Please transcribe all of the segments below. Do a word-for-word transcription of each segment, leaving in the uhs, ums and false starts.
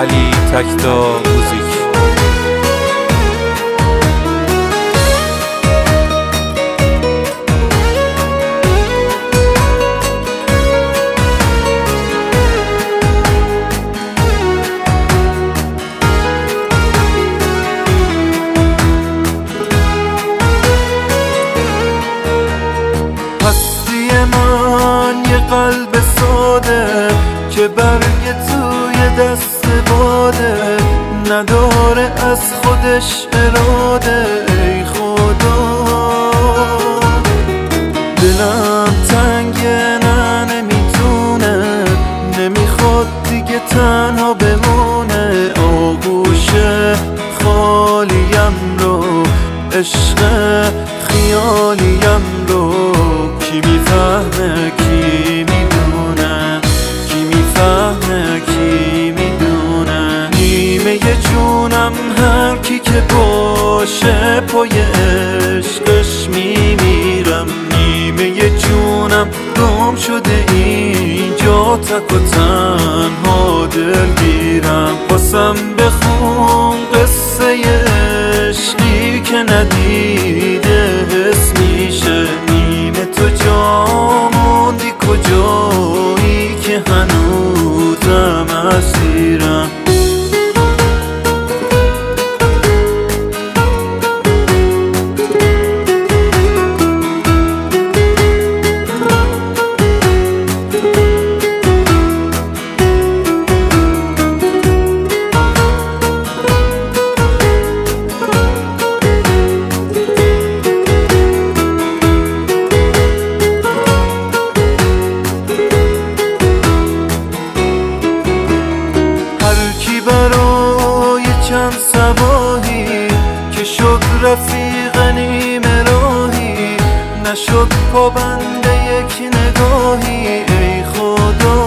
علی تکتا موزیک. هستی من یه قلب ساده که برگ توی دست باده، نداره از خودش اراده. ای خدا دلم تنگه، نه نمیتونه، نمیخواد دیگه تنها بمونه. آغوش خالیم رو، عشق خیالیم رو کی میفهمه کی میدونه، کی میفهمه کی میدونه. نیمه جونم هر کی که باشه پای عشقش میمیرم. نیمه جونم گم شده اینجا، تک و تنها دلگیرم. باسم بخون قصه عشقی که ندیده حس میشه. نیمه تو جا موندی کجایی که هنوزم اسیرم. برای چند صباحی که شد رفیق نیمه راهی، نشد پابند یک نگاهی. ای خدا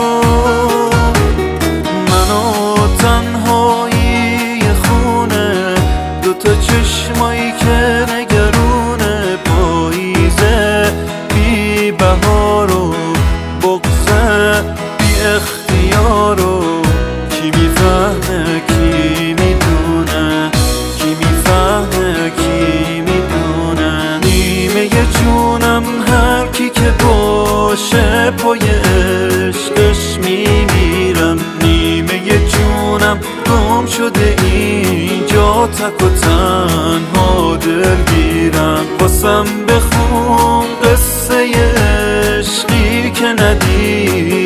منو تنهایی خونه، دوتا چشمایی که نگرونه. پاییزه بی بهار و بغضه بی اختیار و کی میفهمه کی میدونه، کی میفهمه کی میدونه. نیمه جونم هر کی که باشه پای عشقش میمیرم. نیمه جونم گم شده اینجا، تک و تنها دلگیرم. باسم بخون قصه عشقی که ندید